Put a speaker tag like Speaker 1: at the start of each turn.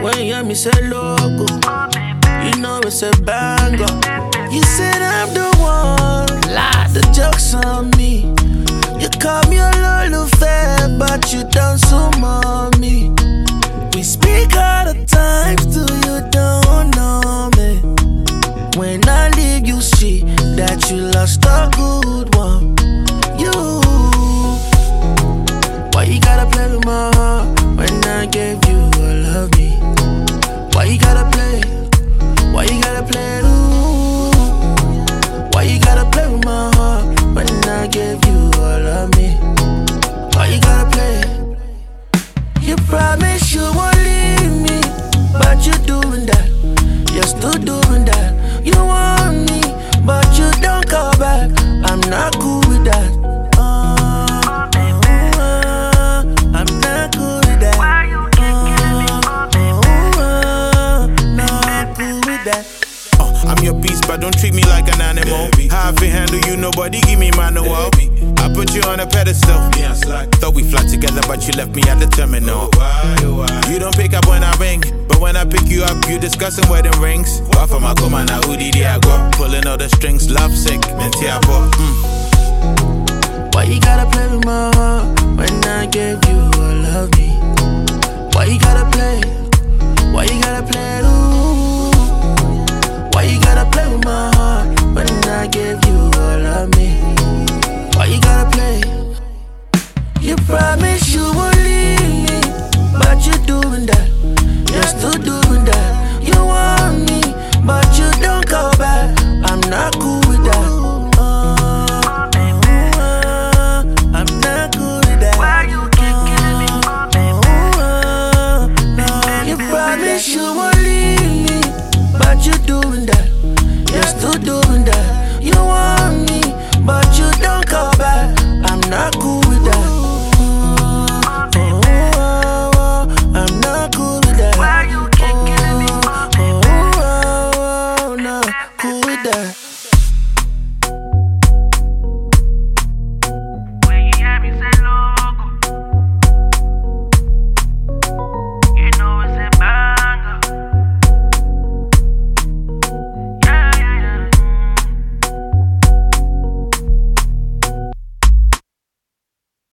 Speaker 1: When you hear me say logo, you know it's a banger. You said I'm the one, the joke's on me. You call me a lulufair, but you don't summon me. We speak all the times, till you don't know me. When I leave, you see that you lost a good one. You, why you gotta play with my heart when I gave you all of me? Why you gotta play? Why you gotta play? Ooh. Why you gotta play with my heart when I gave you all of me? Why you gotta play? You promise you won't leave me, but you're doing that. You're still doing that. You want me, but you don't call back. I'm not cool with that. I'm not cool with that. Not cool with that.
Speaker 2: I'm your beast, but don't treat me like an animal. How I can handle you, nobody give me manual. I put you on a pedestal. Thought we fly together, but you left me at the terminal. You don't pick up when I ring, but when I pick you up, you discussing wedding rings. Off of my coma, now who did I go? Pulling all the strings, love sick,
Speaker 1: Why you gotta play with my heart when I gave you all of me? Why you gotta play? Why you gotta play? Ooh. Why you gotta play with my heart when I gave you all of me? Why you gotta play? You promise you won't leave me, but you're doing that. You're still doing